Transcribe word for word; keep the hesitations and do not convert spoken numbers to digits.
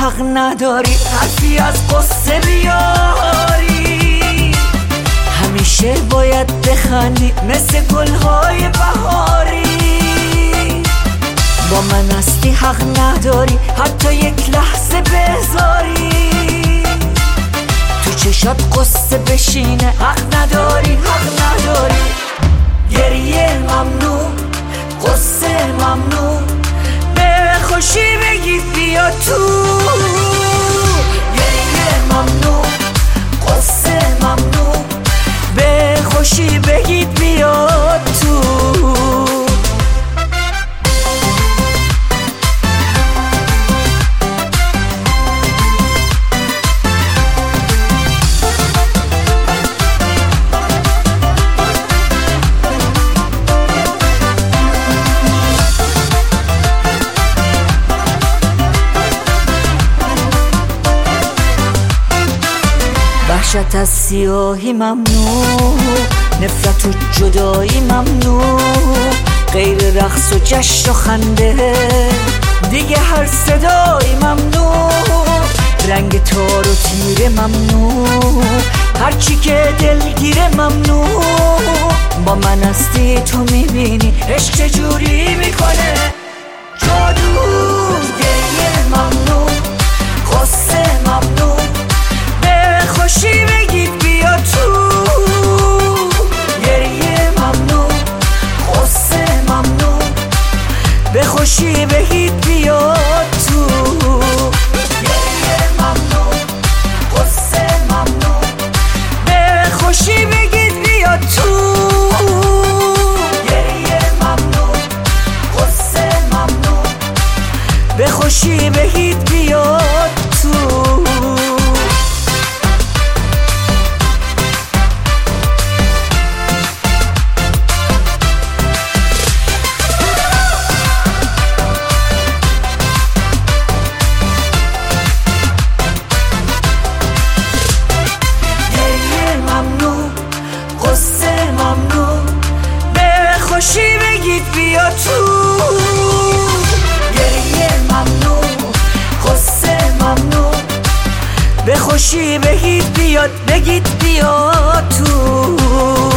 حق نداری حرفی از قصه بیاری، همیشه باید بخندی مثل گلهای بهاری. با من هستی حق نداری حتی یک لحظه بذاری، تو چشات قصه بشینه حق نداری حق نداری. گریه ممنوع قصه ممنوع، به خوشی بگید بیا تو. گریه ممنوع قصه ممنوع، به خوشی بگید بیا تو. وحشت از سیاهی ممنوع، نفرت و جدایی ممنوع، غیر رقص و جشن و خنده دیگه هر صدایی ممنوع. رنگ تار و تیره ممنوع، هرچی که دلگیره ممنوع. با من هستی تو میبینی عشق چجوری میکنه جادو. گریه ممنوع قصه ممنوع، خوشی بگید بیا تو. گریه ممنوع قصه ممنوع، به خوشی بگید بیا تو. گریه ممنوع قصه ممنوع، به خوشی بگید بیا تو. گریه ممنوع قصه ممنوع، به خوشی بگید بیا تو. خوشی بگید بیا تو. گریه ممنوع قصه ممنوع، به خوشی بگید بیاد بگید بیا تو.